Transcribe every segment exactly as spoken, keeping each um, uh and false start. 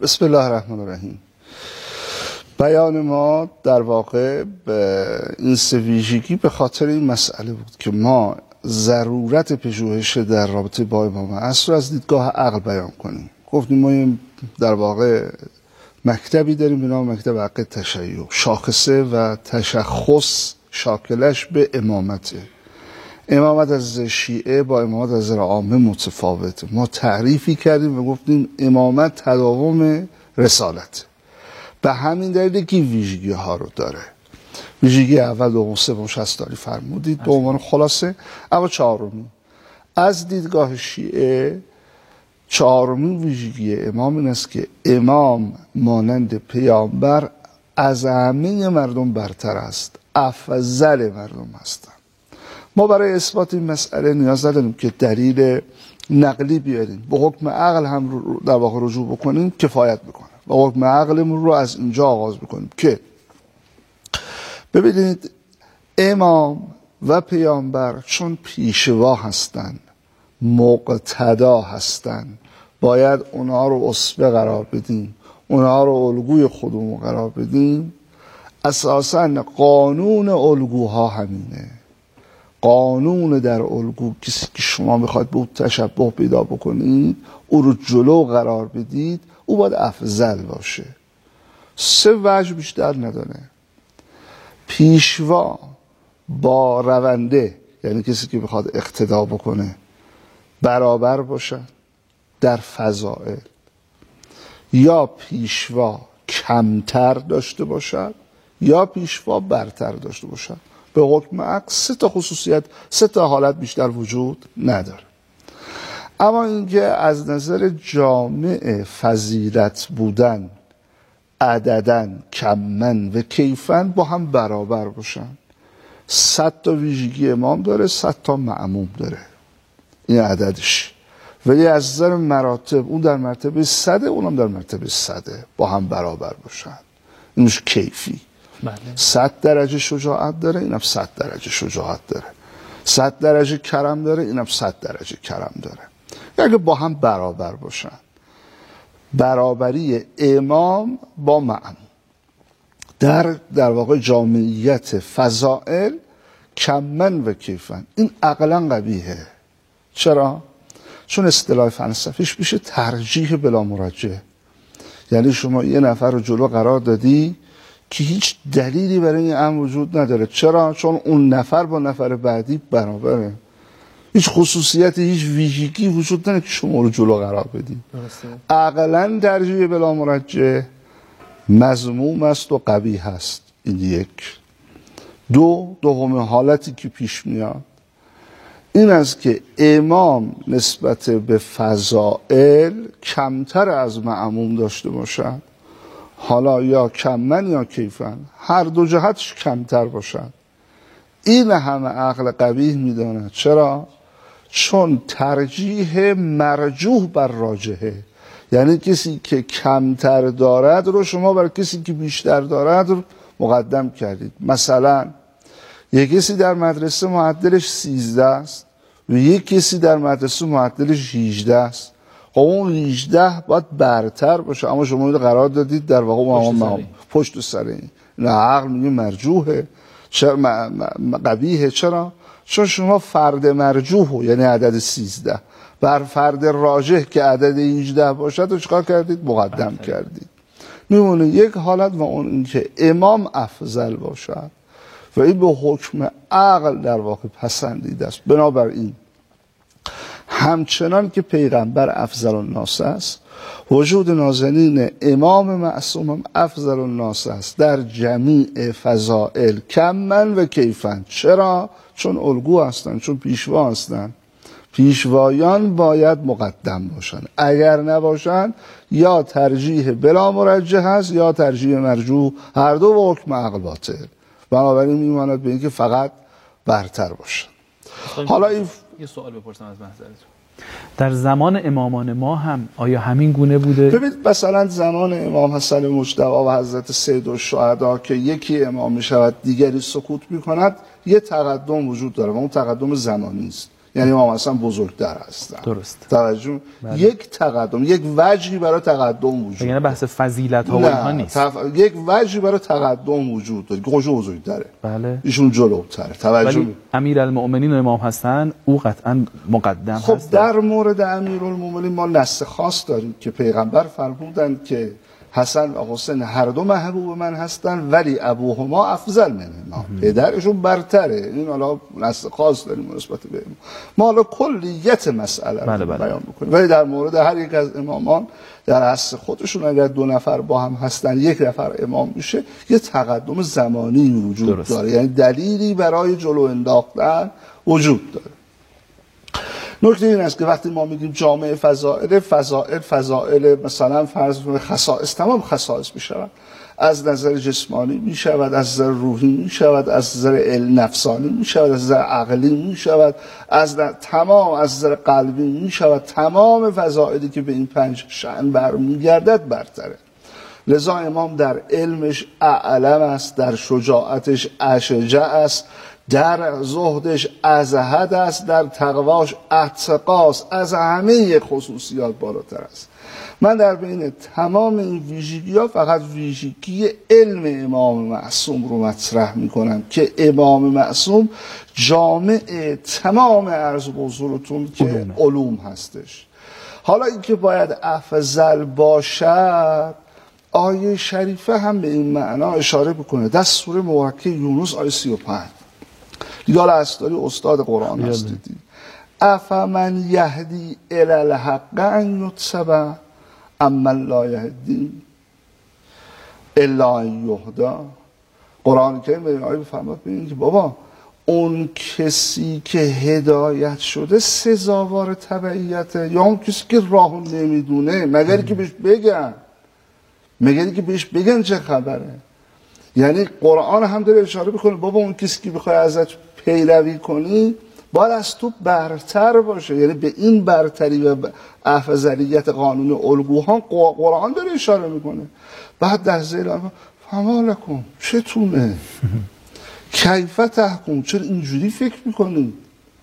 بسم الله الرحمن الرحیم. بیان ما در واقع به این سه ویژگی به خاطر این مسئله بود که ما ضرورت پژوهش در رابطه با امام عصر رو از دیدگاه عقل بیان کنیم. گفتیم ما در واقع مکتبی داریم به نام مکتب عقل تشیع، شاخصه و تشخص شاکلش به امامته. امامت از شیعه با امامت از عامه متفاوته. ما تعریفی کردیم و گفتیم امامت تداوم رسالت، به همین دلیل که ویژگی ها رو داره. ویژگی اول، دوم، سوم، شصتاری فرمودید به عنوان خلاصه. اما چهارمی از دیدگاه شیعه، چهارمین ویژگی امام این است که امام مانند پیامبر از همه مردم برتر است، افضل مردم هستند. ما برای اثبات این مسئله نیاز نداریم که دلیل نقلی بیاریم، به حکم عقل هم در واقع رجوع بکنیم کفایت میکنه. به حکم عقلمون رو از اینجا آغاز بکنیم که ببینید امام و پیامبر چون پیشوا هستند، مقتدا هستند، باید اونها رو اسوه قرار بدیم، اونها رو الگوی خودمون قرار بدیم. اساساً قانون الگوها همینه. قانون در الگو، کسی که شما میخواید به او تشبه پیدا بکنید، او رو جلو قرار بدید، او باید افضل باشه. سه وجه بیشتر نداره. پیشوا با رونده، یعنی کسی که بخواد اقتدا بکنه، برابر باشن در فضائل، یا پیشوا کمتر داشته باشد یا پیشوا برتر داشته باشد. به حکم عقل سه تا خصوصیت، سه تا حالت بیشتر وجود نداره. اما اینکه از نظر جامع فضیلت بودن، عددن، کمن و کیفن با هم برابر باشن. صد تا ویژگی امام داره، صد تا معموم داره، این عددش. ولی از نظر مراتب اون در مرتبه صده، اونم در مرتبه صده، با هم برابر باشن. اینش کیفی. بله. صد درجه شجاعت داره، اینم صد درجه شجاعت داره. صد درجه کرم داره، اینم صد درجه کرم داره. یعنی با هم برابر باشن. برابری امام با معموم در در واقع جامعیت فضائل، کمن و کیفن. این عقلا قبیحه. چرا؟ چون اصطلاح فلسفیش میشه ترجیح بلا مرجح. یعنی شما یه نفر رو جلو قرار دادی که هیچ دلیلی برای این امر وجود نداره. چرا؟ چون اون نفر با نفر بعدی برابره. هیچ خصوصیتی، هیچ ویژگی وجود نداره که شما رو جلو قرار بدی. عقلا ترجیح بلا مرجح مذموم است و قبیح است. این یک. دو، دوم حالتی که پیش میاد این است که امام نسبت به فضائل کمتر از معموم داشته باشد. حالا یا کمن یا کیفن، هر دو جهتش کمتر باشد. این همه عقل قبیح میداند. چرا؟ چون ترجیح مرجوح بر راجحه. یعنی کسی که کمتر دارد رو شما بر کسی که بیشتر دارد رو مقدم کردید. مثلا یک کسی در مدرسه معدلش سیزده است و یک کسی در مدرسه معدلش هجده است. خب اون هجده باید برتر باشه، اما شما اینو قرار دادید در واقع پشت سر این. پشت سر این. نه، عقل میگه مرجوحه. چرا قبیحه؟ چرا؟ چون شما فرد مرجوح، یعنی عدد سیزده، بر فرد راجح که عدد هجده باشد و چکار کردید؟ مقدم برتر کردید. میمونه یک حالت و اون اینکه امام افضل باشد و این به حکم عقل در واقع پسندیده است. بنابراین همچنان که پیغمبر افضل الناس است، وجود نازنین امام معصوم هم افضل الناس است در جمیع فضائل، کمن و کیفن. چرا؟ چون الگو هستند، چون پیشوا هستند. پیشوایان باید مقدم باشند. اگر نباشند یا ترجیح بلا مرجح هست یا ترجیح مرجوح، هر دو با حکم عقل باطل. بنابراین میماند به اینکه فقط برتر باشند. حالا این یه سوال بپرسم از محضرتون. در زمان امامان ما هم آیا همین گونه بوده؟ ببینید مثلا زمان امام حسن مجتبی و حضرت سید الشهدا که یکی امام می شود دیگری سکوت می کند، یه تقدم وجود داره و اون تقدم زمانی است. یعنی امام حسن بزرگتر هستن. درست. توجه بله. یک تقدم، یک وجهی برای تقدم وجود. یعنی بحث فضیلت ها و اینها نیست. تف... یک وجهی برای تقدم وجود داره که خودشون بزرگتره. بله. ایشون جلوتره. توجه. ولی امیرالمؤمنین و امام حسن او قطعا مقدم خب هست. در مورد امیرالمؤمنین ما نص خاص داریم که پیغمبر فرمودند که حسن و حسین هر دو محبوب من هستن ولی ابوهما افضل منهما، پدرشون برتره. این حالا نص خاص داریم نسبت به ما. ما حالا کلیت مسئله رو بله بله. بیان میکنیم. ولی در مورد هر یک از امامان در عصر خودشون اگر دو نفر با هم هستن یک نفر امام میشه، یه تقدم زمانی وجود درست. داره، یعنی دلیلی برای جلو انداختن وجود داره. نکته این است که وقتی ما میگیم جامعه فضائل، فضائل فضائل مثلا فرض کنید خصائص، تمام خصائص میشود، از نظر جسمانی میشود، از نظر روحی میشود، از نظر نفسانی میشود، از نظر عقلی میشود، از نظر تمام از نظر قلبی میشود. تمام فضائلی که به این پنج شأن برمیگردد برتره. لذا امام در علمش اعلم است، در شجاعتش اشجع است، در زهدش ازهد است، در تقواش اتقاست، از همه خصوصیات بالاتر است. من در بین تمام این ویژگی ها فقط ویژگی علم امام معصوم رو مطرح می کنم که امام معصوم جامع تمام عرض و حضورتون که علوم هستش. حالا اینکه باید افضل باشد، آیه شریفه هم به این معنا اشاره بکنه. در سوره مبارکه یونس آیه سی و پنج دیگه حالا اصداری استاد قرآن هستید. افمن یهدی الی الحق ان یتبع اما لا یهدی الا ان یهدی. قرآن کریم به این آیه فرمود ببینید که بابا اون کسی که هدایت شده سزاوار تبعیته یا اون کسی که راهو نمیدونه؟ مگر که بهش بگن، مگر که بهش بگن چه خبره؟ یعنی قرآن هم داره اشاره بکنه بابا اون کسی که بخوای ازش پیروی کنی باید از تو برتر باشه. یعنی به این برتری و افضلیت قانون الگوها قرآن داره اشاره میکنه. بعد در زیر فما لکم چتونه کیف تحکم، چرا اینجوری فکر میکنی؟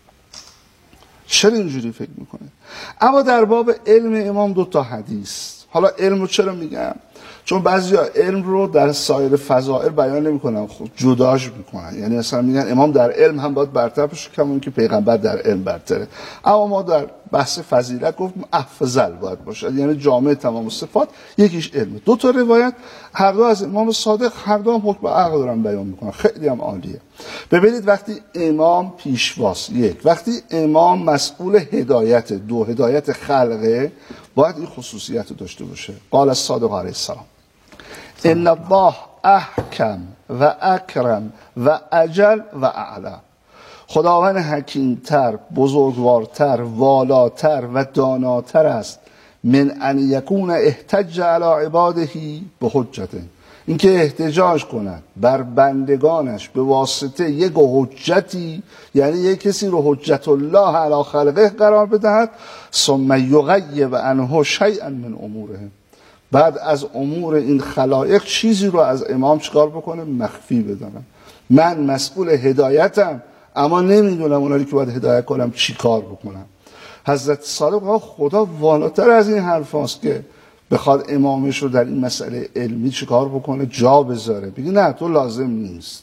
چرا اینجوری فکر میکنی؟ اما در باب علم امام دو تا حدیث. حالا علم رو چرا میگم؟ چون بعضیا علم رو در سایر فضائل بیان نمیکنن، خود جداش میکنن. یعنی اصلا میگن امام در علم هم باید برتر بشه کما اینکه پیغمبر در علم برتره. اما ما در بحث فضیلت گفتیم افضل باید باشه، یعنی جامع تمام صفات. یکیش علم. دو تا روایت هر دو از امام صادق، هر دو هم حکم عقل دارن بیان میکنن، خیلی هم عالیه. ببینید وقتی امام پیشواست، یک وقتی امام مسئول هدایت، دو هدایت خلقه، باید این خصوصیت رو داشته باشه. قال الصادق علیه السلام ان الله احکم و اکرم و اجل و اعلم. خداوند حکیمتر، بزرگوارتر، والاتر و داناتر است من ان یکون احتج علی عباده به حجته، اینکه احتجاج کند بر بندگانش به واسطه یک حجتی، یعنی یک کسی رو حجت الله علی خلقه قرار بدهد، ثم یغیب عنه شیئا من اموره، بعد از امور این خلایق چیزی رو از امام چکار بکنه؟ مخفی بدانم. من مسئول هدایتم اما نمیدونم اونایی که باید هدایت کنم چی کار بکنم. حضرت صادق خدا والاتر از این حرف هاست که بخواد امامش رو در این مسئله علمی چی کار بکنه؟ جا بذاره، بگی نه تو لازم نیست.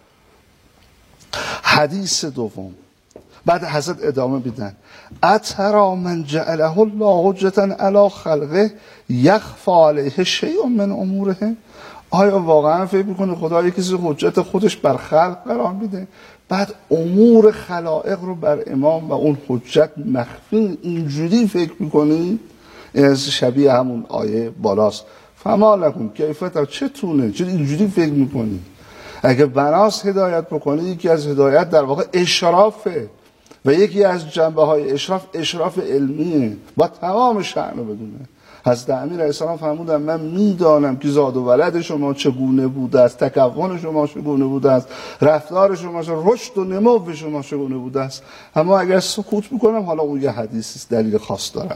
حدیث دوم بعد حضرت ادامه بدن اترا من جعله الله حجتا علی خلقه یخفی علیه شیء من اموره. آیا واقعا فکر میکنه خدا یک کسی حجت خودش بر خلق قرار میده بعد امور خلائق رو بر امام و اون حجت مخفی؟ اینجوری فکر میکنی؟ این شبیه همون آیه بالاست. فما لکم کیف، چتونه؟ چرا اینجوری فکر میکنی؟ اگه بناس هدایت بکنه، یکی از هدایت در واقع اشرافه و یکی از جنبه های اشراف اشراف علمیه، با تمام شأن رو بدونه. حضرت امیر علیه السلام فرمودن من میدانم که زاد و ولد شما چگونه بوده است، تکون شما چگونه بوده است، رفتار شما، رشد و نمو شما چگونه بوده است، اما اگر سکوت میکنم حالا اون یه حدیث است، دلیل خاص داره.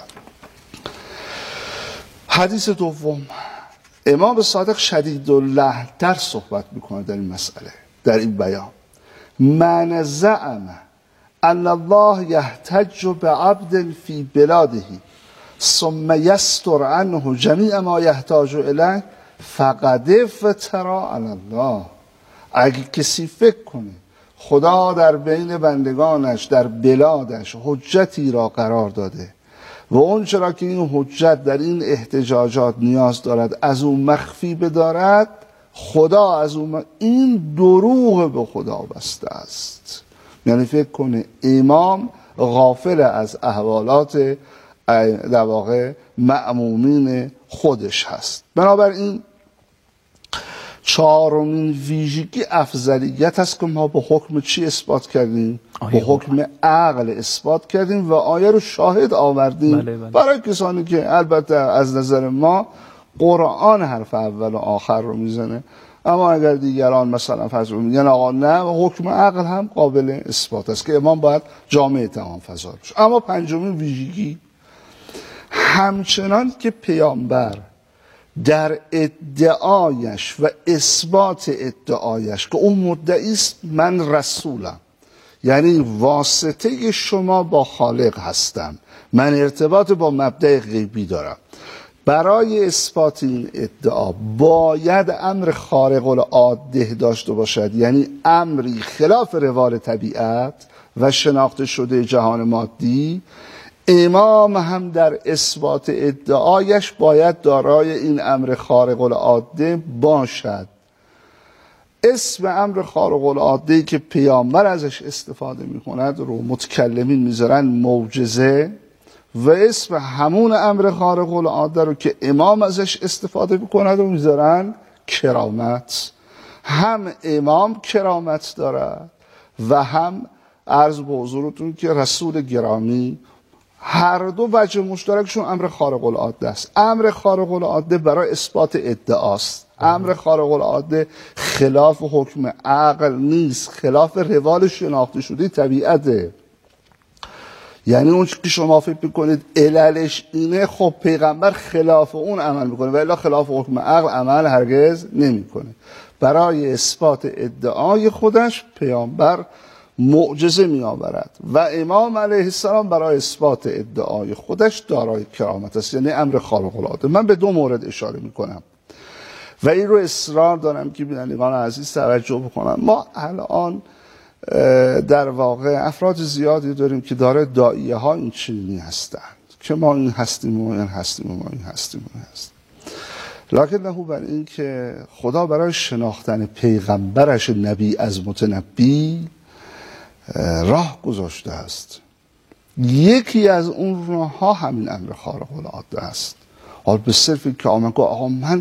حدیث دوم امام صادق شدید اللحن تر صحبت میکنه در این مسئله، در این بیان. من زعم ان الله یحتج بعبد فی بلاده ثم یستر عنه جمیع ما یحتاج الیه فقد افتری علی الله. اگه کسی فکر کنه خدا در بین بندگانش در بلادش حجتی را قرار داده و اون چرا که این حجت در این احتجاجات نیاز دارد از اون مخفی بدارد، خدا از اون م... این دروغ به خدا بسته است. یعنی فکر کنه امام غافل از احوالات در واقع مأمومین خودش هست. بنابراین چهارمین ویژگی افضلیت است که ما به حکم چی اثبات کردیم؟ به حکم عقل اثبات کردیم و آیه رو شاهد آوردیم. بله بله. برای کسانی که البته از نظر ما قرآن حرف اول و آخر رو میزنه، اما اگر دیگران مثلا فرض رو میگن آقا نه، حکم عقل هم قابل اثبات است که امام باید جامع تمام فضا باشه. اما پنجمین ویژگی، همچنان که پیامبر در ادعایش و اثبات ادعایش که اون مدعی است من رسولم، یعنی واسطه شما با خالق هستم، من ارتباط با مبدأ غیبی دارم، برای اثبات این ادعا باید امر خارق العاده داشته باشد، یعنی امری خلاف روال طبیعت و شناخته شده جهان مادی. امام هم در اثبات ادعایش باید دارای این امر خارق العاده باشد. اسم امر خارق العاده که پیامبر ازش استفاده میکند رو متکلمین میذارن معجزه، و اسم همون امر خارق العاده رو که امام ازش استفاده میکند رو میذارن کرامت. هم امام کرامت دارد و هم عرض به حضورتون که رسول گرامی، هر دو وجه مشترکشون امر خارق العاده است. امر خارق العاده برای اثبات ادعاست. امر خارق العاده خلاف حکم عقل نیست، خلاف روال شناخته شده طبیعته. یعنی اون که شما فکر میکنید عللش اینه، خب پیغمبر خلاف اون عمل میکنه و الا خلاف حکم عقل عمل هرگز نمیکنه. برای اثبات ادعای خودش پیامبر معجزه می آورد و امام علیه السلام برای اثبات ادعای خودش دارای کرامت است، یعنی امر خارق العاده. من به دو مورد اشاره می کنم و این رو اصرار دارم که بینندگان عزیز توجه بکنم. ما الان در واقع افراد زیادی داریم که داره داعیه ها این چنینی هستند که ما این هستیم و این هستیم و ما این هستیم و این هستیم، لکن نهو بر این که خدا برای شناختن پیغمبرش نبی از متنبی راه گذاشته است. یکی از اون راه ها همین امر خارق العاده است. حال به صرفی که آمد گفت آقا من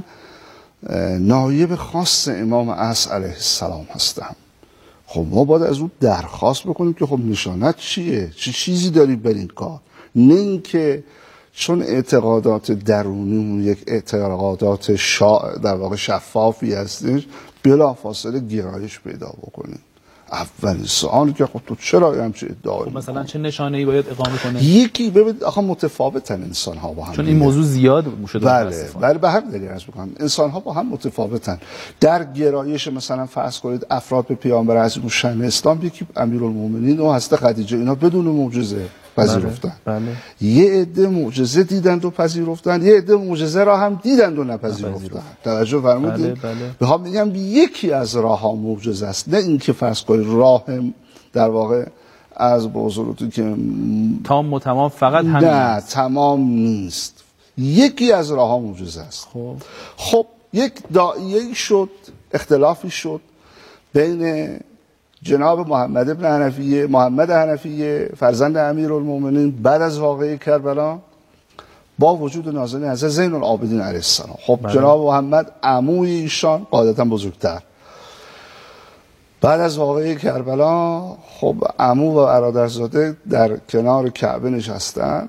نایب خاص امام عصر علیه السلام هستم، خب ما باید از اون درخواست بکنیم که خب نشانت چیه؟ چه چیزی داری بر این کار؟ نه اینکه چون اعتقادات درونیمون یک اعتقادات شا... در واقع شفافی هستش بلا فاصله گرایش پیدا بکنیم. اولین سوال که خب تو چرا همچه ادعایی خب مثلا چه نشانه‌ای باید اقامه کنه؟ یکی ببینید آخه متفاوتن انسان ها با هم، چون این موضوع زیاد شده. بله بله به هم دلیل عرض می‌کنم انسان ها با هم متفاوتن در گرایش. مثلا فرض کنید افراد به پیامبر عظیم الشأن اسلام، یکی امیرالمومنین و حضرت خدیجه، اینا بدون معجزه پذیرفتن. بله. بله. یه عده معجزه دیدند و پذیرفتن، یه عده معجزه را هم دیدند و نپذیرفتن. توجه فرمودید؟ بله بله. به هم میگم یکی از راه ها معجزه است، نه اینکه فرض کنید راه در واقع از بزرگتون که تام و تمام فقط همین نه تمام نیست، یکی از راه ها معجزه است. خب خب یک داعیه شد، اختلافی شد بین جناب محمد ابن حنفیه، محمد حنفیه فرزند امیرالمومنین بعد از واقعه کربلا با وجود نازنین حضرت زین العابدین علیه السلام. خب بله. جناب محمد عموی ایشان قاعدتا بزرگتر، بعد از واقعه کربلا خب عمو و برادرزاده در کنار کعبه نشستن.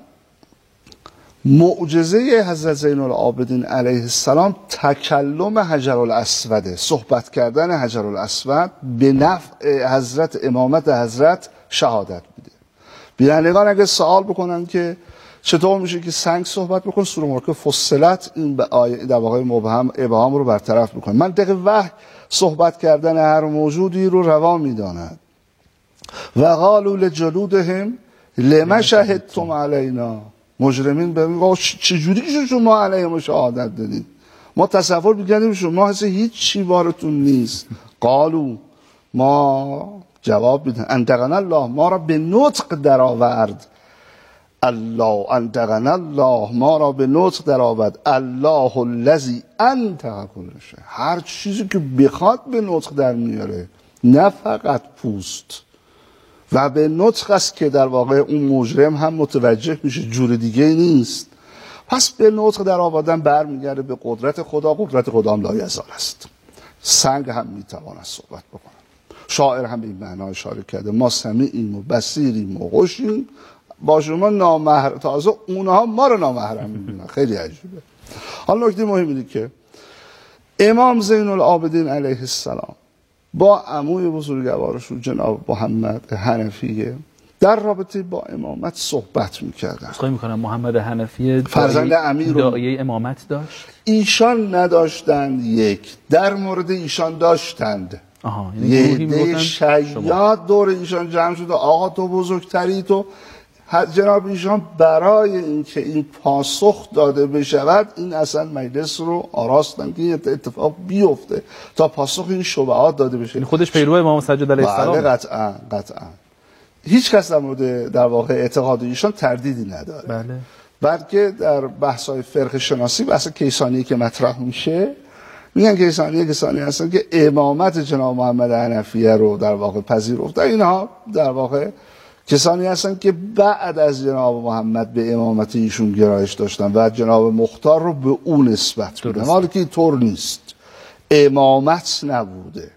معجزه حضرت زین العابدین علیه السلام تکلم حجر الاسوده، صحبت کردن حجر الاسود به نفع حضرت، امامت حضرت شهادت میده. بینندگان اگه سوال بکنن که چطور میشه که سنگ صحبت بکنه، سوره مبارکه فصلت این به آیه در واقع مبهم ابهام رو برطرف میکنه. منطق وحی صحبت کردن هر موجودی رو روا میداند و قالوا لجلودهم لما شهدتم علینا. مجرمین بگن چجوری که شما علیه ما شهادت دادید؟ ما تصور می‌کردیم شما هست هیچ چی بارتون نیست. قالوا، ما جواب میدن انطقنا الله، ما را به نطق درآورد. الله انطقنا الله، ما را به نطق درآورد. الله الذی انطق کل شیء، هر چیزی که بخواد به نطق در میاره، نه فقط پوست. و به نطق است که در واقع اون مجرم هم متوجه میشه جور دیگه نیست. پس به نطق در آوردن برمیگرده به قدرت خدا. قدرت خدا هم لایزال است. سنگ هم میتواند صحبت بکنه. شاعر هم این معنا اشاره کرده ما سمیعیم و بصیریم و خوشیم با شما نامحرم، تازه اونها ما رو نامحرم میدونن. خیلی عجیبه. حالا نکته مهم اینه که امام زین العابدین علیه السلام با عموی بزرگوارشون جناب محمد حنفیه در رابطه با امامت صحبت میکردن. خواهی میکنم محمد حنفیه فرزند امیر داعیه امامت داشت؟ ایشان نداشتند، یک در مورد ایشان داشتند. آها، یه ده شیاد دور ایشان جمع شده آقا تو بزرگتری تو. جناب ایشان برای اینکه این پاسخ داده بشود این اصلا مجلس رو آراستن که این اتفاق بیفته تا پاسخ این شبهات داده بشه. خودش پیرو امام سجاد علیه السلام. بله قطعا قطعا. هیچ کس در مورد در واقع اعتقاد ایشان تردیدی نداره. بله. بلکه در بحث‌های فرق شناسی بحث کیسانی که مطرح میشه میگن کیسانی کسانی هستن که امامت جناب محمد حنفیه رو در واقع پذیرفتن. اینها در واقع کسانی هستن که بعد از جناب محمد به امامت ایشون گرایش داشتن و جناب مختار رو به اون نسبت میدن، حالا که طور نیست، امامت نبوده.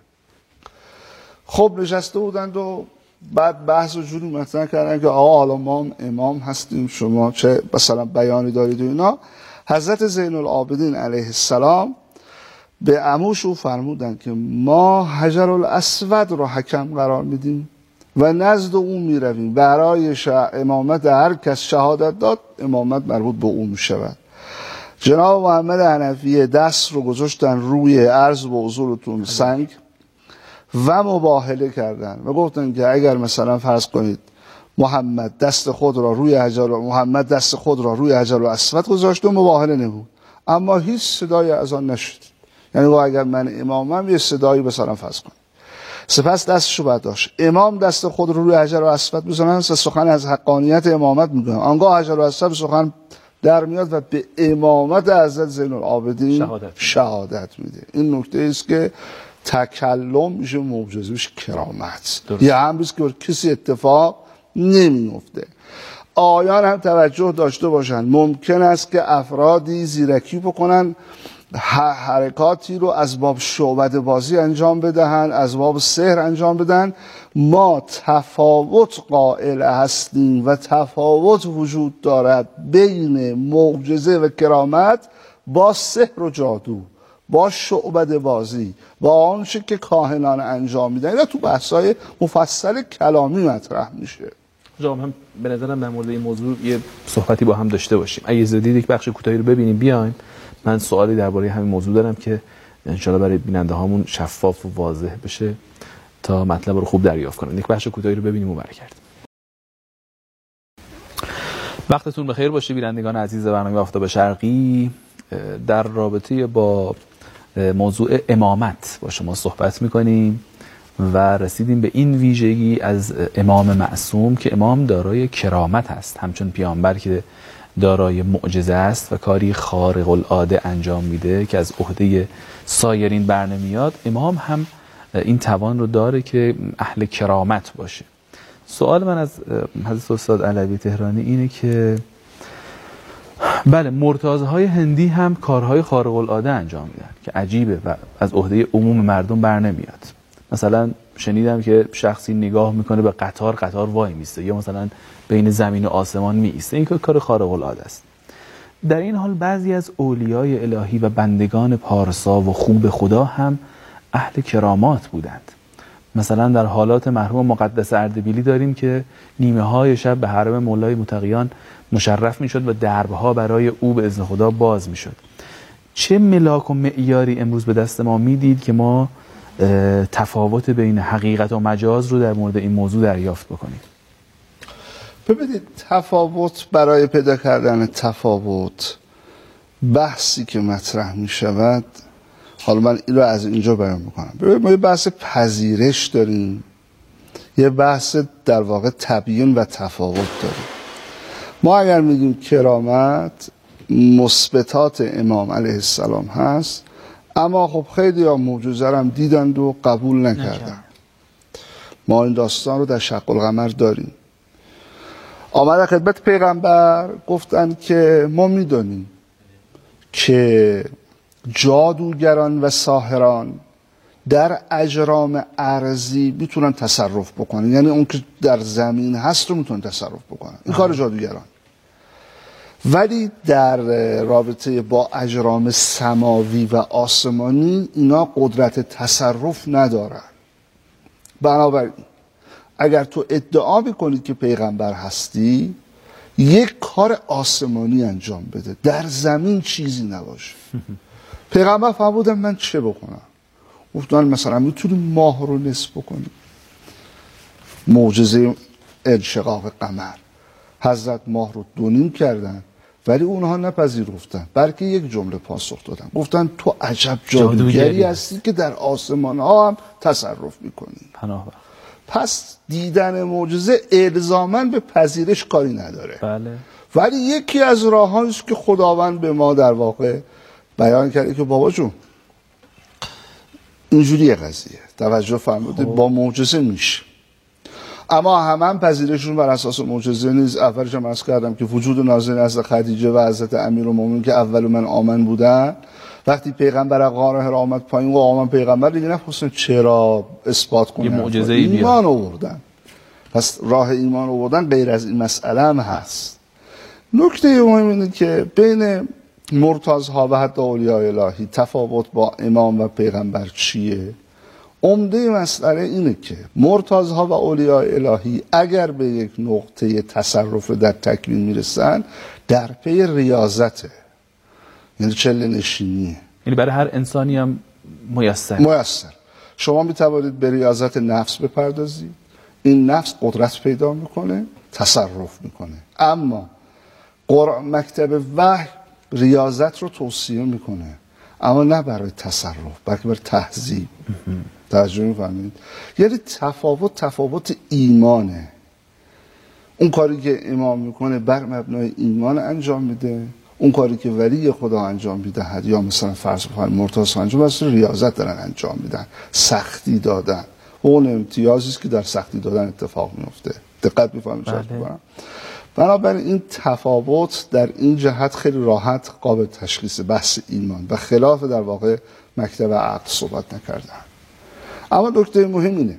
خب نشسته بودند و بعد بحث و جوری مطرح کردن که آقا حالا ما امام هستیم شما چه مثلا بیانی دارید و اینا. حضرت زین العابدین علیه السلام به عموش او فرمودن که ما حجر الاسود رو حکم قرار میدیم و نزد او میرویم، برای امامت هر کس شهادت داد امامت مربوط به او میشود. جناب محمد حنفیه دست رو گذاشتن روی عرض به حضورتون سنگ و مباهله کردن و گفتن که اگر مثلا فرض کنید محمد دست خود را روی حجر محمد دست خود را روی حجر الاسود گذاشت و مباهله نمود، اما هیچ صدایی از آن نشد. یعنی اگر من امامم یه صدایی مثلا فرض کنید، سپس دستشو برداشت. امام دست خود رو روی حجر الاسود می‌ذارن و سخن از حقانیت امامت میگن. آنگاه حجر الاسود سخن در میاد و به امامت حضرت زین العابدین شهادت, شهادت میده. این نکته است که تکلم میشه معجزه، میشه کرامت. یه هم است که کسی اتفاق نمیفته. آیان هم توجه داشته باشن، ممکن است که افرادی زیرکی بکنن، حرکاتی رو از باب شعبده بازی انجام بدهن، از باب سحر انجام بدن. ما تفاوت قائل هستیم و تفاوت وجود دارد بین معجزه و کرامت با سحر و جادو، با شعبده بازی، با آنچه که کاهنان انجام میدن. اینا تو بحث‌های مفصل کلامی مطرح میشه. جام هم به نظرم در مورد این موضوع یه صحبتی با هم داشته باشیم. اگه زدید یک بخش کوتاهی رو ببینیم بیایم. من سوالی درباره همین موضوع دارم که انشالله برای بیننده هامون شفاف و واضح بشه تا مطلب رو خوب دریافت کنن. یک بخش کوتاهی رو ببینیم و برگردیم. وقتتون بخیر باشه بینندگان عزیز برنامه آفتاب شرقی. در رابطه با موضوع امامت با شما صحبت میکنیم و رسیدیم به این ویژگی از امام معصوم که امام دارای کرامت است، همچون پیامبر که دارای معجزه است و کاری خارق العاده انجام میده که از عهده سایرین برنمیاد. امام هم این توان رو داره که اهل کرامت باشه. سوال من از حضرت استاد علوی تهرانی اینه که بله مرتضی‌های هندی هم کارهای خارق العاده انجام میدن که عجیبه و از عهده عموم مردم برنمیاد. مثلا شنیدم که شخصی نگاه میکنه به قطار، قطار وای میسته، یا مثلا بین زمین و آسمان میسته. این کار خارق العاده است. در این حال بعضی از اولیای الهی و بندگان پارسا و خوب خدا هم اهل کرامات بودند. مثلا در حالات مرحوم مقدس اردبیلی داریم که نیمه های شب به حرم مولای متقیان مشرف میشد و دربها برای او به اذن خدا باز میشد. چه ملاک و معیاری امروز به دست ما میدید که ما تفاوت بین حقیقت و مجاز رو در مورد این موضوع دریافت بکنیم. ببینید، تفاوت، برای پیدا کردن تفاوت بحثی که مطرح می شود، حالا من این رو از اینجا بیان میکنم. ببینید، ما یه بحث پذیرش داریم، یه بحث در واقع تبیین و تفاوت داریم. ما اگر میگیم کرامت مثبتات امام علیه السلام هست، اما خب خیلی ها معجزه هم دیدند و قبول نکردن. ما این داستان رو در شق القمر داریم. آمده خدمت پیغمبر گفتن که ما میدونیم که جادوگران و ساحران در اجرام ارضی میتونن تصرف بکنن، یعنی اون که در زمین هست رو میتونن تصرف بکنن، این کار جادوگران. ولی در رابطه با اجرام سماوی و آسمانی اینا قدرت تصرف ندارن. بنابراین اگر تو ادعا بکنی که پیغمبر هستی، یک کار آسمانی انجام بده، در زمین چیزی نباشه. پیغمبر فرمودن من چه بکنم؟ گفتن مثلا میتونیم ماه رو نصف بکنیم، معجزه انشقاق قمر. حضرت ماه رو دونیم کردن، ولی اونها نپذیرفتن، بلکه یک جمله پاسخ دادن، گفتن تو عجب جادوگری هستی که در آسمان ها هم تصرف میکنی. پناه بر. پس دیدن معجزه الزاماً به پذیرش کاری نداره. بله. ولی یکی از راه‌هایی است که خداوند به ما در واقع بیان کرده که بابا جون اینجوری قضیه، توجه فرموده، با معجزه میشه. اما همه هم پذیرششون بر اساس معجزه نیست. اولش هم عرض کردم که وجود نازل حضرت خدیجه و حضرت امیرالمومنین که اول من آمن بودن، وقتی پیغمبر غار حرا آمد پایین و آمن پیغمبر دیگه نخواستن چرا اثبات کنن، یه معجزه ای ایمان آوردن. پس راه ایمان آوردن غیر از این مسئله هم هست. نکته مهم اینه که بین مرتضی‌ها و حتی اولیاء الهی تفاوت با امام و پیغمبر چیه؟ عمده مسئله اینه که مرتضی‌ها و اولیاء الهی اگر به یک نقطه تصرف در تکوین میرسن، در پی ریاضته، یعنی چله نشینیه، یعنی برای هر انسانی هم میسر میسر شما میتوانید به ریاضت نفس بپردازید، این نفس قدرت پیدا میکنه، تصرف میکنه. اما مکتب وحی ریاضت رو توصیه میکنه، اما نه برای تصرف، بلکه برای تهذیب. توجه می‌فرمایید؟ یعنی تفاوت تفاوت ایمانه. اون کاری که امام میکنه بر مبنای ایمان انجام میده، اون کاری که ولی خدا انجام میدهد یا مثلا فرض بفرمایید مرتضی انجام بس ریاضت دارن انجام میدن، سختی دادن. اون امتیازی است که در سختی دادن اتفاق میفته. دقت بفرمایید. بله. بنابراین این تفاوت در این جهت خیلی راحت قابل تشخیص، بحث ایمان و خلاف در واقع مکتب عقل صحبت نکردن. اما نکته مهم اینه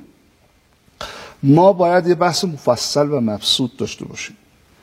ما باید یه بحث مفصل و مبسوط داشته باشیم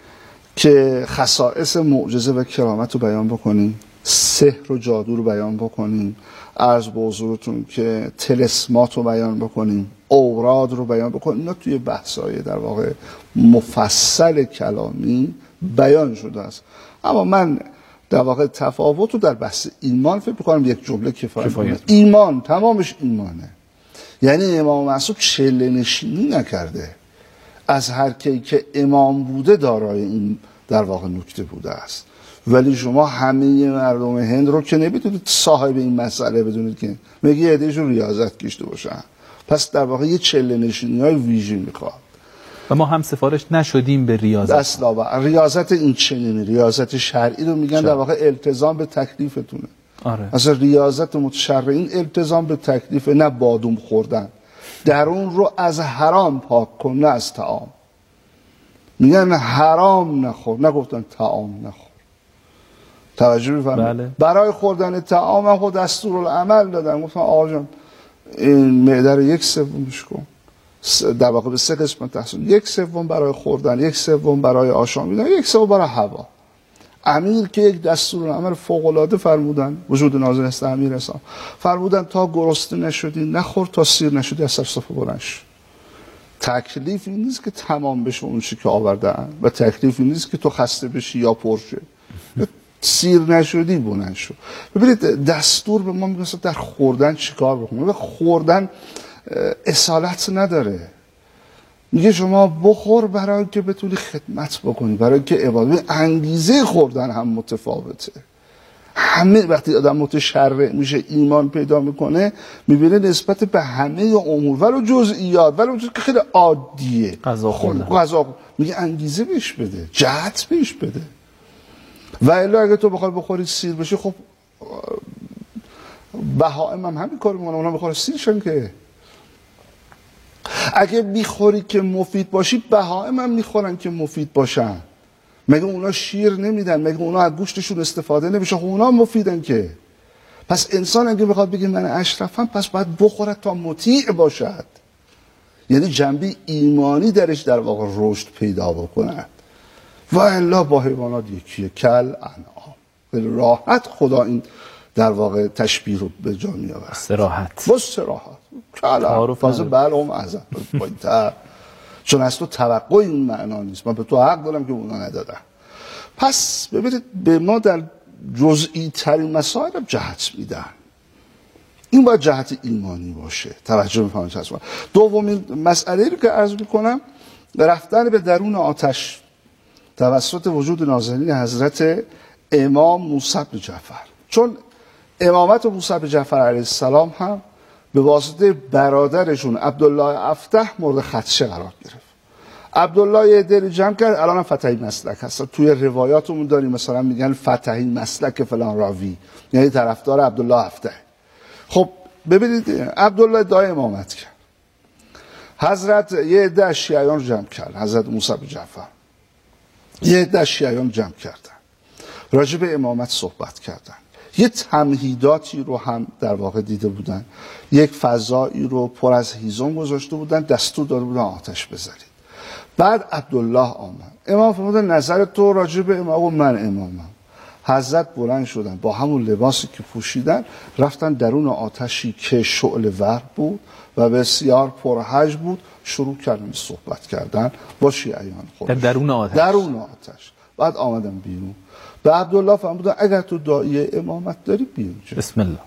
که خصائص معجزه و کرامت رو بیان بکنیم، سحر و جادو رو بیان بکنیم، عرض به حضورتون که طلسمات رو بیان بکنیم، اوراد رو بیان بکنیم. اینا توی بحث‌های در واقع مفصل کلامی بیان شده است. اما من در واقع تفاوت رو در بحث ایمان فکر می‌کنم یک جمله کفایت کنه. ایمان تمامش ایمانه. یعنی امام معصوم چله نشینی نکرده، از هر کی که امام بوده دارای این در واقع نکته بوده است. ولی شما همه مردم هند رو که نمیتونید صاحب این مسئله بدونید که میگه عدهشون ریاضت کشته باشن. پس در واقع یه چله نشینی های ویژه میخواد و ما هم سفارش نشدیم به ریاضت. اصلا ریاضت این چنینی، ریاضت شرعی رو میگن در واقع التزام به تکلیفتونه. آره. اصلا ریاضت متشرعین التزام به تکلیف، نه بادوم خوردن. درون رو از حرام پاک کن، نه از طعام. میگن حرام نخور، نگفتن طعام نخور. توجه می‌فرمایید؟ بله. برای خوردن طعام هم خود دستورالعمل دادن، گفتن آقا جان این معده رو یک سومش کن، در واقع به سه قسمت تقسیم، یک سوم برای خوردن، یک سوم برای آشامیدن، یک سوم برای هوا. امیر که یک دستورالعمل فوق‌العاده فرمودن، وجود نازل است امیر اسلام، فرمودن تا گرسنه نشدی نخور، تا سیر نشدی از سر سفره بلند شو. تکلیف این نیست که تمام بشه اون چیزی که آوردن و تکلیف این نیست که تو خسته بشی یا پرشه. سیر نشدی بلند شو. ببینید دستور به ما میگه در خوردن چیکار بکنیم. خوردن اصالت نداره. میگه شما بخور برای که بتونی خدمت بکنی، برای که عبادت. انگیزه خوردن هم متفاوته. همه وقتی آدم متشرع میشه، ایمان پیدا میکنه، میبینه نسبت به همه امور ولو جزئیات ولو جز که خیلی عادیه غذا خوردن، غذا میگه انگیزه بهش بده، جهت بهش بده. و الا اگه تو بخوای بخوری سیر بشی، خب بهائم هم همین کارو میکنن، اونا میخورن سیرشن. که اگه میخوری که مفید باشی، بهائم هم میخورن که مفید باشن. مگه اونا شیر نمیدن؟ مگه اونا از گوشتشون استفاده نمیشه؟ خب اونا مفیدن که. پس انسان اگه بخواد بگه من اشرفم، پس باید بخوره تا مطیع باشد، یعنی جنبه ایمانی درش در واقع رشد پیدا بکند. و الا با حیوانات یکیه، کل انعام. راحت خدا این در واقع تشبیه رو به جا میآورد. صراحت با صراحت کل فاز بلعم ازم بایدتر، چون از تو توقع این معنا نیست. من به تو حق دارم که اونا ندادن. پس ببینید به ما در جزئی ترین مسائل جهت میدن. این باید جهت ایمانی باشه. توجه میفرمایید حضرت. دومین مسئله رو که عرض میکنم، رفتن به درون آتش توسط وجود نازنین حضرت امام موسی بن جعفر. چون امامت موسی بن جعفر علیه السلام هم به واسطه برادرشون عبدالله افتح مورد خدشه قرار گرفت. عبدالله یه دل جمع کرد، الان هم فتحی مسلک هست. توی روایاتمون داریم مثلا میگن فتحی مسلک فلان راوی، یعنی طرفدار عبدالله افتح. خب ببینید عبدالله ادعای امامت کرد. حضرت یه عده شیعیان جمع کرد، حضرت موسی بن جعفر یه عده شیعیان جمع کردن، راجع به امامت صحبت کردن. یه تمهیداتی رو هم در واقع دیده بودن، یک فضایی رو پر از هیزم گذاشته بودن، دستور داده بودن آتش بذارید. بعد عبدالله آمد، امام فرمودن نظر تو راجع به امام و من امامم. حضرت بلند شدن، با همون لباسی که پوشیدن رفتن درون آتشی که شعله ور بود و بسیار پرحجم بود، شروع کردن صحبت کردن با شیعیان خودش در درون آتش. درون آتش. بعد آمدن بیرون، به عبدالله فرمودن اگر تو داعیه امامت داری بیرون. بسم الله.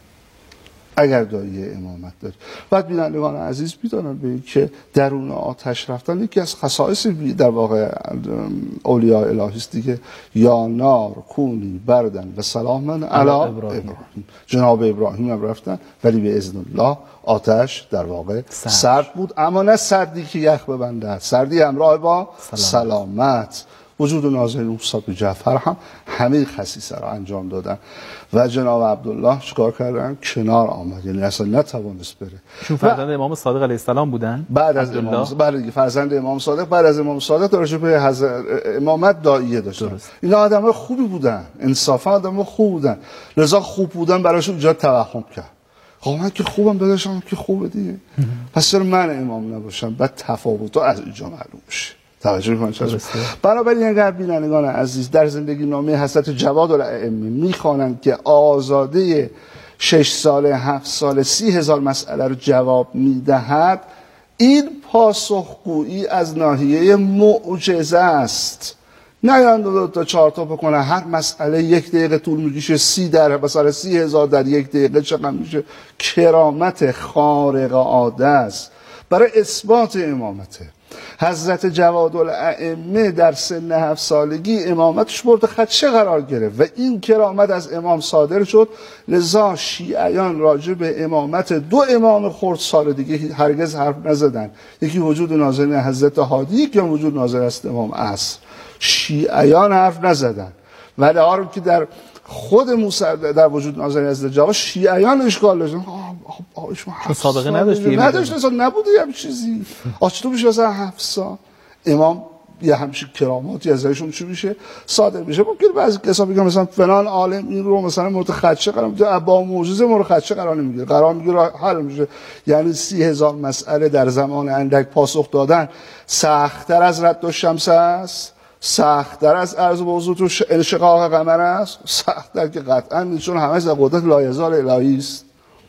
اگر داعیه امامت داری. بعد بینندگان عزیز بدانن به این که درون آتش رفتن یکی از خصائص در واقع اولیاء الهی است دیگه. یا نار کونی بردن و سلاما علی ابراهیم. جناب ابراهیم هم رفتن، ولی به اذن الله آتش در واقع سرد, سرد بود، اما نه سردی که یخ ببنده، سردی همراه با سلامت, سلامت. وجود نازنین موسی بن جعفر هم همه خصیصه را انجام دادن و جناب عبدالله چیکار کردن؟ کنار آمد، یعنی اصلا نتوانست بره. چون فرزند امام صادق علیه السلام بودن. بعد از امام بعد فرزند امام صادق بعد از امام صادق درجه به حضرت امامت داعیه داشتن. اینا آدمای خوبی بودن، انصافا آدمای خوب بودن، لذا خوب بودن براشون ایجاد توهم کرد. خب من که خوبم داداشم که خوبه دیگه، پس چرا من امام نباشم؟ بعد تفاوت‌ها از اینجا معلوم میشه. توجه کنید. بنابراین اگر بینندگان عزیز در زندگی نامه حضرت جواد الائمه میخوانند که آزاده شش ساله هفت ساله سی هزار مسئله رو جواب میدهد، این پاسخگویی از ناحیه معجزه است. نه دو تا چهار تا بکنه هر مسئله یک دقیقه طول میکشه، سی در مثلا سی هزار در یک دقیقه چقدر میشه؟ کرامت خارق عاده است برای اثبات امامته. حضرت جواد الائمه در سن هفت سالگی امامتش مورد خدشه قرار گرفت و این کرامت از امام صادر شد. لذا شیعیان راجع به امامت دو امام خردسال دیگه هرگز حرف نزدن، یکی وجود نازنین حضرت هادی، یکی وجود نازنین است امام عصر. شیعیان حرف نزدن، ولی آره که در خود موسی در وجود نازنین حضرت جواد شیعیان اشکال داشتن. چون سابقه نداشت، نداشت اصلا نبوده هم چیزی. آچتو میشه مثلا هفت سال امام یه همچین کراماتی ازشون چی میشه صادر میشه. ممکنه بعضی کسا بگن مثلا فلان عالم این رو مثلا مورد خدشه قرار میده، با معجزه مورد خدشه قرار نمیگیره، قرار میگیره حل میشه. یعنی سی هزار مسئله در زمان اندک پاسخ دادن سخت‌تر از رد الشمس است، سخت‌تر از عرض موضوع تو انشقاق قمر است، سخت‌تر که قطعا نیست، چون همش در قدرت لایزال الهی است،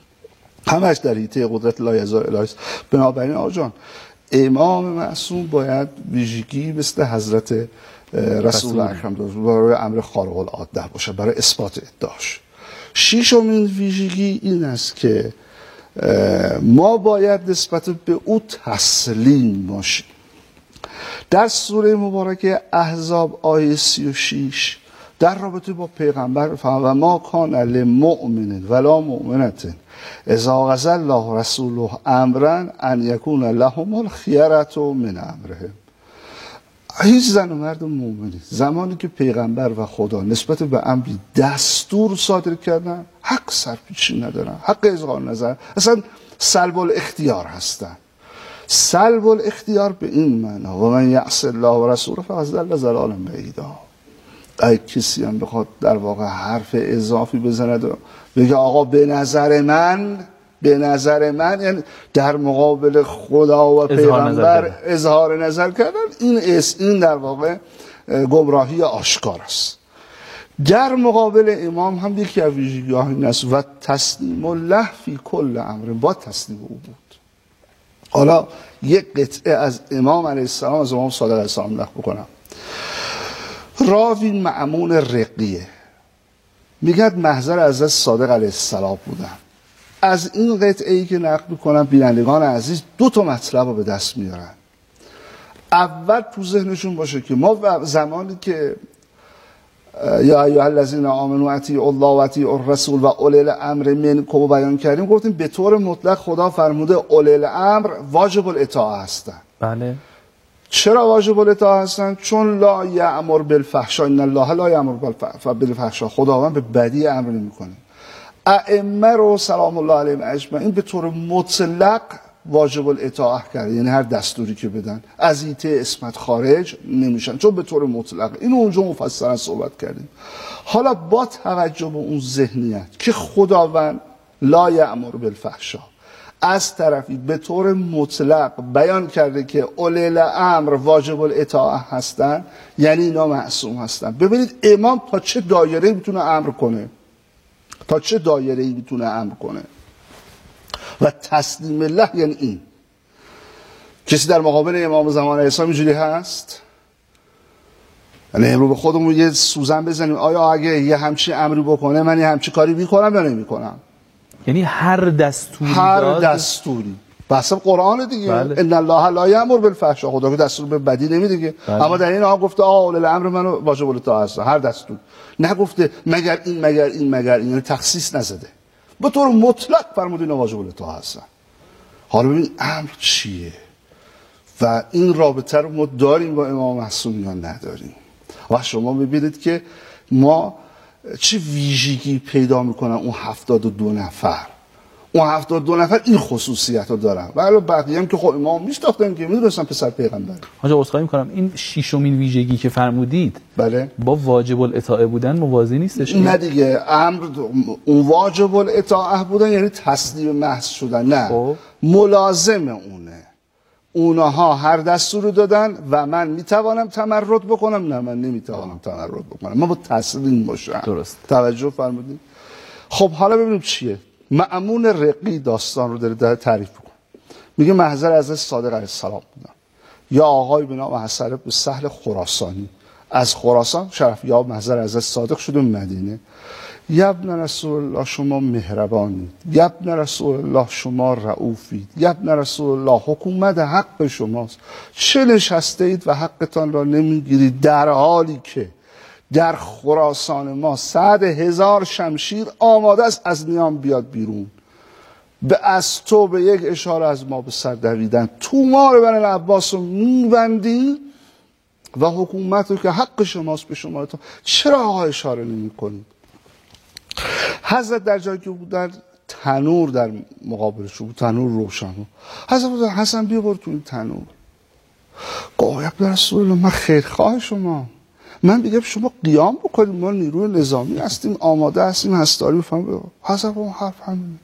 همش در حیطه قدرت لایزال الهی است. بنابراین آقا جان امام معصوم باید ویژگی مثل حضرت رسول اکرم برای امر خارق العاده باشه، برای اثبات ادعاش. ششمین ویژگی این است که ما باید نسبت به او تسلیم باشیم. در سوره مبارکه احزاب آیه سی و شش در رابطه با پیغمبر و ما کان للمؤمن ولا مؤمنة اذا قضى الله رسوله امرا ان یکون لهم الخیرة من امرهم. هیچ زن و مرد مومنی زمانی که پیغمبر و خدا نسبت به امری دستور صادر کردن حق سرپیچی ندارن، حق اظهار نظر، اصلا سلب الاختیار هستن. سلب الاختیار به این معنا و من یعص الله و رسوله فقد ضل ضلالا بعیدا. اگه کسی هم بخواد در واقع حرف اضافی بزنه و بگه آقا به نظر من به نظر من یعنی در مقابل خدا و پیغمبر اظهار نظر کردن، این اس این در واقع گمراهی آشکار است. در مقابل امام هم یکی از ویژگی‌ها این است و تسلیم الله فی کل امر، با تسلیم او بود. حالا یک قطعه از امام علیه السلام از امام صادق علیه السلام نقل بکنم. راوی مأمون رقیه میگه محضر حضرت صادق علیه السلام بودن. از این قطعه ای که نقل میکنم بینندگان عزیز دو تا مطلب رو به دست میارن. اول تو ذهنشون باشه که ما زمانی که یا ایها الذین آمنوا اطیعوا الله و اطیعوا الرسول و اولی الامر منکم رو بیان کردیم، گفتیم به طور مطلق خدا فرموده اولی الامر واجب الاطاعه هستن. بله. چرا واجب الاطاعه هستن؟ چون لا یأمر بالفحشاء ان الله لا یأمر بالفحشاء، خداوند به بدی امر نمیکنه. ائمه رو سلام الله علیهم اجمعین به طور مطلق واجب الاطاعه کرده، یعنی هر دستوری که بدن از ایته اسمت خارج نمیشن، چون به طور مطلق. اینو اونجا مفصلا صحبت کردیم. حالا با توجه به اون ذهنیت که خداوند لا یأمر بالفحشاء از طرفی به طور مطلق بیان کرده که اولی الامر واجب الاطاعه هستن، یعنی اینا معصوم هستن. ببینید امام تا چه دایره‌ای میتونه امر کنه، تا چه دایره‌ای میتونه امر کنه. و تسلیم الله یعنی این. کسی در مقابل امام زمان اسلام اینجوری هست؟ یعنی امروز به خودمون یه سوزن بزنیم آیا اگه یه همچین امری بکنه من یه همچین کاری میکنم یا نمیکنم؟ یعنی هر دستوری هر داد... دستوری بحث قرآن دیگه. بله. ان الله لا یأمر بالفحشاء، خدا که دستور به بدی نمیده دیگه. بله. اما در این آیه گفته آقا اول الامر منو واجب الاطاعه است، هر دستور. نگفته مگر این مگر این مگر این، یعنی تخصیص نزده، به طور مطلق فرمود اینا واجب الاطاعه هستن. حالا ببین امر چیه و این رابطه رو ما داریم با امام معصوم یا نداریم. و شما ببینید که ما چه ویژگی پیدا میکنن اون هفتاد و دو نفر. اون هفتاد و دو نفر این خصوصیت رو دارن و علاوه بقیه هم که خب امام میشناختن که میدونستن پسر پیغمبر. حاجا عذرخواهی میکنم، این ششمین ویژگی که فرمودید بله با واجب الاطاعه بودن موازی نیستش؟ نه دیگه. امر اون واجب الاطاعه بودن یعنی تسلیم محض شدن، نه خب. ملازم اونه. اونها هر دستور دادن و من میتوانم تمرد بکنم، نه من نمیتوانم تمرد بکنم، من با تسلیم باشم. درست. توجه فرمودید. خب حالا ببینیم چیه. مأمون رقی داستان رو داره, داره تعریف بکن. میگه محضر حضرت صادق علیه السلام بودن. یا آقای به نام حسن بن سهل خراسانی از خراسان شرفیاب محضر حضرت صادق شده مدینه. یبن رسول الله شما مهربانید، یبن رسول الله شما رؤوفید، یبن رسول الله حکومت حق شماست، چه نشسته اید و حقتان را نمیگیرید در حالی که در خراسان ما صد هزار شمشیر آماده است از نیام بیاد بیرون. به از تو به یک اشاره از ما به سر دویدن، تومار بن العباس رو میبندی و حکومت رو که حق شماست به شما، چرا آقا اشاره نمی کنید؟ حضرت در جایی که بودن تنور در مقابلش بود، تنور روشن بود. حضرت بودن حسن بیا برو تو این تنور. گویا به رسول الله من خیرخواه شما، من بگم شما قیام بکنید، ما نیروی نظامی هستیم، آماده هستیم، هستاری بفهم. حضرت اون حرف همینه.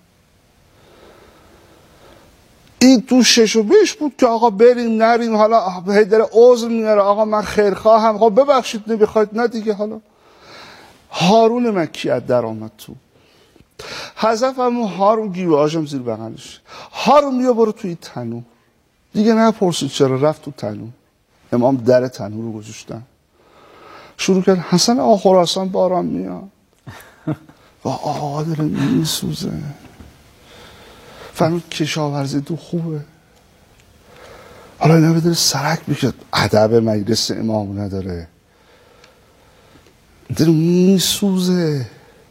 این تو شش و بیش بود که آقا بریم نریم، حالا هیدر عذر میاره آقا من خیرخواهم، خب ببخشید نمیخواید، نه دیگه. حالا هارون مکی از در آمد تو. حذف هم هارون گیواژم زیر بغلش، هارون بیا برو توی تنور. دیگه نپرسید چرا، رفت تو تنور. امام در تنور رو گذاشتن. شروع کرد حسن آقا خراسان باران میاد و آقا داره میسوزه، فهمید کشاورزی تو خوبه، حالا اینا بداره سرک میکرد، ادب مجلس امام نداره، داره میسوزه.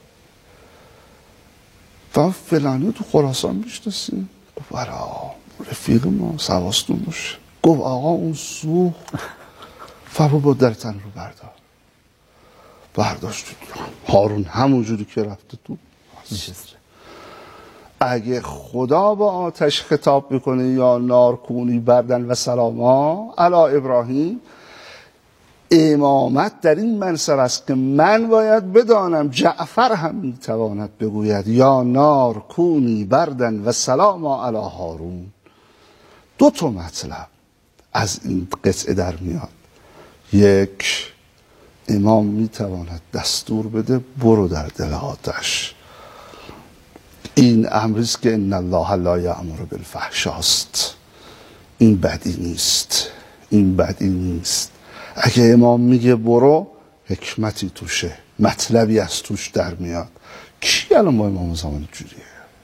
و فلانی تو خراسان میشناسیم؟ گفت برا رفیق ما سواستون باشه. گفت آقا اون سوخ فرو با در تن رو بردار، برداشت هارون همونجوری که رفته تو نشسته. اگه خدا با آتش خطاب میکنه یا نار کونی بردن و سلاما علی ابراهیم، امامت در این منصب است که من باید بدانم جعفر هم میتواند بگوید یا نار کونی بردن و سلاما علی هارون. دو تا مطلب از این قطعه در میاد. یک، امام میتواند دستور بده برو در دل آتش، این امریست که ان الله لا یأمر بالفحشاست، این بدی نیست، این بدی نیست. اگه امام میگه برو، حکمتی توشه، مطلبی از توش در میاد. کی الان با امام زمان جوریه؟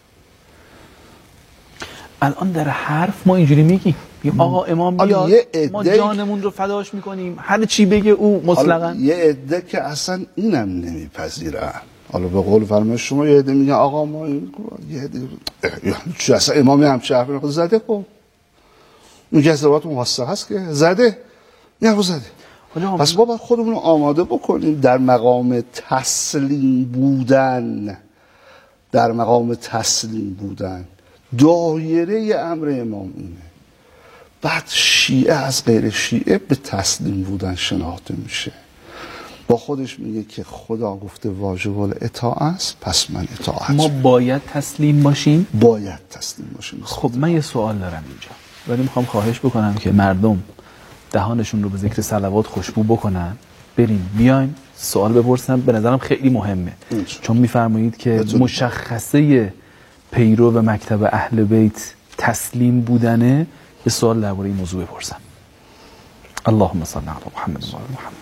الان در حرف ما اینجوری میگیم آقا امام بیاد ما جانمون رو فداش میکنیم، هر چی بگه او مطلقاً. یه عده که اصلا اینم نمیپذیرن. حالا به قول فرمان شما یه عده میگن آقا ما این یه عده چه اصلا امامی هم چه حرفی زده. خب میگه از روات موثق هست که زده، نه زده. پس ما باید خودمون رو آماده بکنیم در مقام تسلیم بودن، در مقام تسلیم بودن. دایره امر امام اینه. بعد شیعه از غیر شیعه به تسلیم بودن شناخته میشه. با خودش میگه که خدا گفته واجب الاطاعه است، پس من اطاعت. ما باید تسلیم باشیم؟ باید تسلیم باشیم. خب من یه سوال دارم اینجا، ولی میخوام خواهش بکنم که مردم دهانشون رو به ذکر صلوات خوشبو بکنن. بریم بیایم سوال بپرسم، به نظرم خیلی مهمه. اینجا. چون میفرمایید که بتونی. مشخصه پیرو و مکتب اهل بیت تسلیم بودنه. یه سوال درباره این موضوع بپرسم. اللهم صل علی محمد و آل محمد.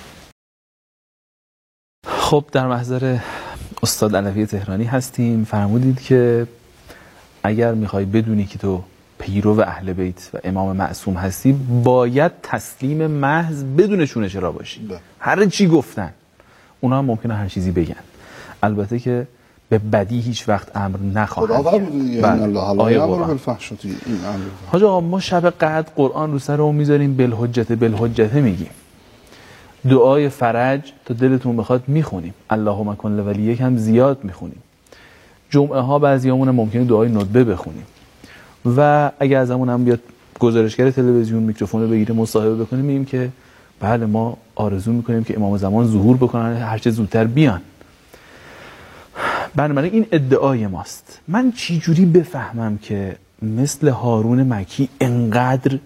خب در محضر استاد علوی تهرانی هستیم. فرمودید که اگر میخوای بدونی که تو پیرو و اهل بیت و امام معصوم هستی، باید تسلیم محض بدون چونه چرا باشی. ده. هر چی گفتن اونا هم ممکنه هر چیزی بگن، البته که به بدی هیچ وقت امر نخواهند کرد. آیا قرآن حاج آقا ما شب قدر قرآن رو سر اون میذاریم، بالحجت بالحجت میگیم، دعای فرج تا دلتون بخواد میخونیم، اللهم کن لولیک هم زیاد میخونیم، جمعه ها بعضیامون ممکنه دعای ندبه بخونیم، و اگر از همون هم بیاد گزارشگر تلویزیون میکروفون رو بگیره مصاحبه بکنیم میگیم که بله ما آرزو میکنیم که امام زمان ظهور بکنن، هرچه زودتر بیان. بنابراین این ادعای ماست. من چی جوری بفهمم که مثل هارون مکی انقدر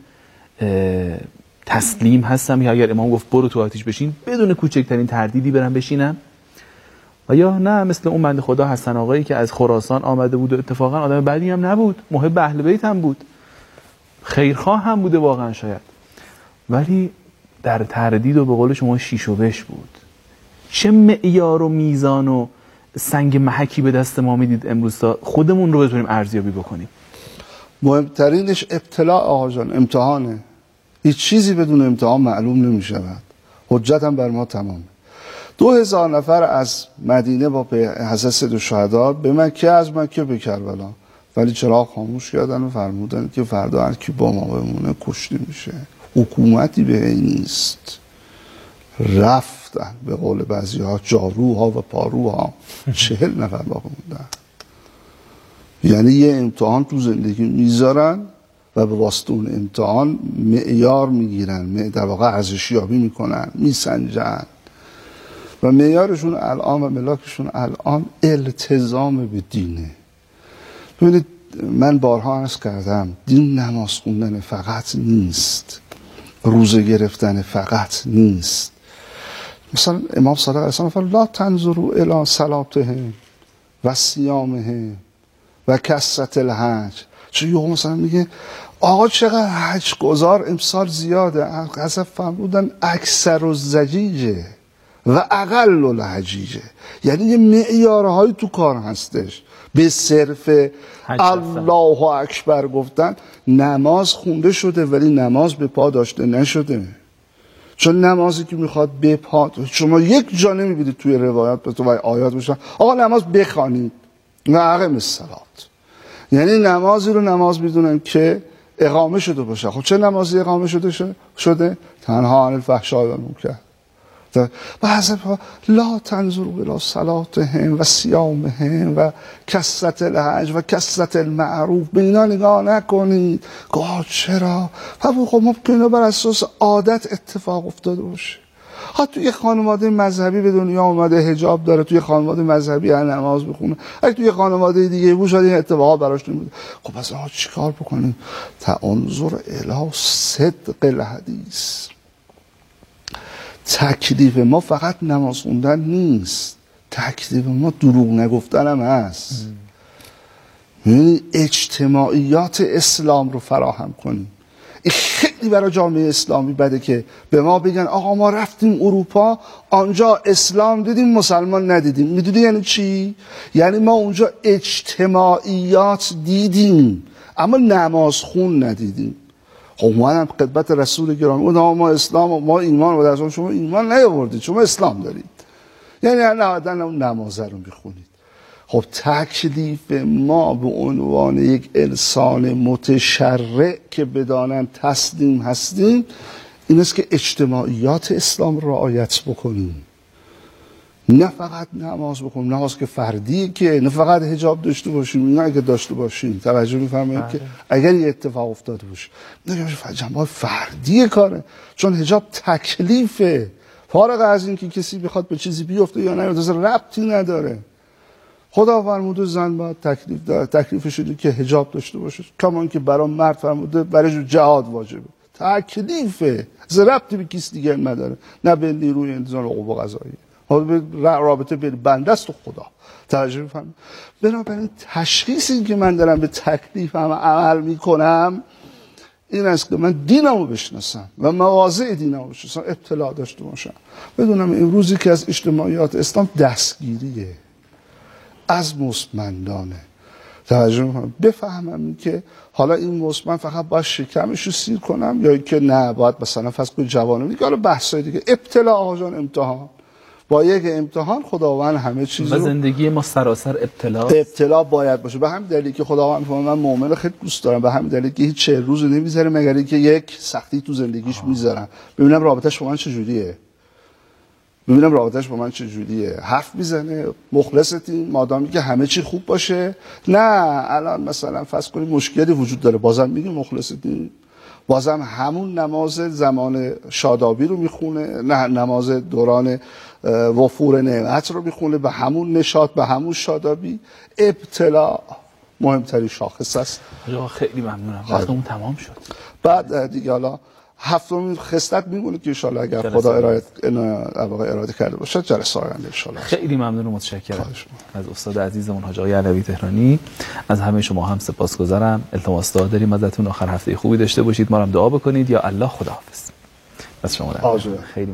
تسلیم هستم یا اگر امام گفت برو تو آتیش بشین بدون کوچکترین تردیدی برم بشینم، و یا نه مثل اون بنده خدا حسن آقایی که از خراسان آمده بود و اتفاقا آدم بدی هم نبود، محب اهل بیت هم بود، خیرخواه هم بوده واقعا شاید، ولی در تردید و به قول شما شیش و بش بود. چه معیار و میزان و سنگ محکی به دست ما میدید امروز تا خودمون رو بتونیم ارزیابی بکنیم؟ مهمترینش ابتلاء آقا جان، امتحانه. هیچ چیزی بدون امتحان معلوم نمی شود. حجت هم بر ما تمامه. دو هزار نفر از مدینه با حضرت سید الشهدا به مکه، از مکه به کربلا، ولی چراغ خاموش کردن و فرمودن که فردا هر کی با ما بمونه کشته میشه. حکومتی به این نیست. رفتن به قول بعضی ها جاروها و پاروها چهل نفر باقی موندن. یعنی یه امتحان تو زندگی میذارن و به واسطه اون امتحان معیار میگیرن، در واقع ارزشیابی میکنن، میسنجن و معیارشون الان و ملاکشون الان التزام به دینه. ببینید من بارها عرض کردم دین نماز خوندن فقط نیست، روزه گرفتن فقط نیست. مثلا امام صادق علیه السلام فرمود لا تنظروا الی صلاتهم و صیامهم و کثرت الحج. چون یهو مثلا میگه آقا چقدر حج گزار امسال زیاده، حضرت فرمودن اکثر الزجیجه، و اقل الحجیجه، یعنی یه معیارهایی تو کار هستش. به صرف الله اکبر گفتن نماز خونده شده ولی نماز به پا داشته نشده، چون نمازی که میخواد به پا، شما یک جا نمیبینید توی روایات به تو آیات باشن آقا نماز بخوانید و اقیم الصلات، یعنی نمازی رو نماز میدونن که اقامه شده باشه. خب چه نمازی اقامه شده شده؟ تنها عن الفحشاء و المنکر. بعضی ها لا تنظروا الی صلاتهم و صیامهم و کثرت الحج و کثرت المعروف، به اینا نگاه نکنید. گاه چرا؟ خب ممکنه بر اساس عادت اتفاق افتاده باشه. ها توی خانواده مذهبی به دنیا اومده، حجاب داره، توی خانواده مذهبی نماز بخونه. اگه توی خانواده دیگه بود شاید این اتفاقات براش نمیاد. خب پس آقا چیکار بکنیم؟ تنظر الی صدق الحدیث. تکلیف ما فقط نماز خوندن نیست، تکلیف ما دروغ نگفتن هم هست. یعنی اجتماعیات اسلام رو فراهم کنیم. این خیلی برای جامعه اسلامی بده که به ما بگن آقا ما رفتیم اروپا آنجا اسلام دیدیم مسلمان ندیدیم. میدونی یعنی چی؟ یعنی ما اونجا اجتماعیات دیدیم اما نماز خون ندیدیم. خب منم خدمت رسول گرامی اون ما اسلام و ما ایمان و در شما ایمان نیاوردید، شما اسلام دارید، یعنی نهایتاً اون نماز رو میخونید. خب تکلیف ما به عنوان یک انسان متشرع که بدانن تسلیم هستیم این است که اجتماعیات اسلام را رعایت بکنیم، نه فقط نماز بخونیم، نماز که فردیه که، نه فقط حجاب داشته باشیم، اینا اگه داشته باشیم توجه می‌فرمایید که اگر یه اتفاق افتاده باشه نه جنبه فردی کاره، چون حجاب تکلیفه، فارغ از این که کسی بخواد به چیزی بیفته یا نه ربطی نداره. خدا فرموده زن باید تکلیف داره، تکلیفش اینه که حجاب داشته باشه، کمان که برای مرد فرموده برای جهاد واجبه. تکلیفه، ربطی به کسی دیگه نداره، نه به نیروی انتظام قوا قضایی، رابطه بین بنده است و خدا. توجه می‌فرمایید؟ بنابراین تشخیصی که من دارم به تکلیفم عمل میکنم این است که من دینمو بشناسم و مواضع دینمو بشناسم، اطلاع داشته باشم، بدونم امروزی که از اجتماعیات اسلام دستگیریه از مستمندانه. توجه می‌کنم بفهمم که حالا این مستمند فقط باید شکمش رو سیر کنم یا اینکه نه باید مثلا فرض کنید جوانه دیگه، حالا بحثای دیگه، ابتلا آقا جان امتحان، با یک امتحان خداوند همه چیز رو، و زندگی ما سراسر ابتلا ابتلا باید باشه. به همین دلیلی که خداوند میگه من مؤمن خیلی دوست دارم، به همین دلیلی که هیچ چه روزی نمیذاره مگر اینکه یک سختی تو زندگیش میذارم، ببینم رابطه‌اش با من چجوریه، ببینم رابطه‌اش با من چجوریه، حرف میزنه، مخلصتی، مادامی که همه چی خوب باشه، نه الان مثلا فرض کنید مشکلی وجود داره بازم میگه مخلصتی، بازم همون نماز زمان شادابی رو میخونه، نه نماز دوران وفور نعمت رو میخونه، به همون نشاط به همون شادابی. ابتلا مهمترین شاخص است. خیلی ممنونم، وقتمون تمام شد. بعد دیگه حالا هفتمین خصلت میمونه که ان شاءالله اگر خدا اراده اراده کرده باشه جلسه آینده ان شاءالله. خیلی ممنون و متشکرم از استاد عزیزمون حاج آقای علوی تهرانی. از همه شما هم سپاسگزارم. التماس دعا داریم ازتون آخر هفته خوبی داشته باشید، ما رو هم دعا بکنید. یا الله خداحافظ. بس شما خیلی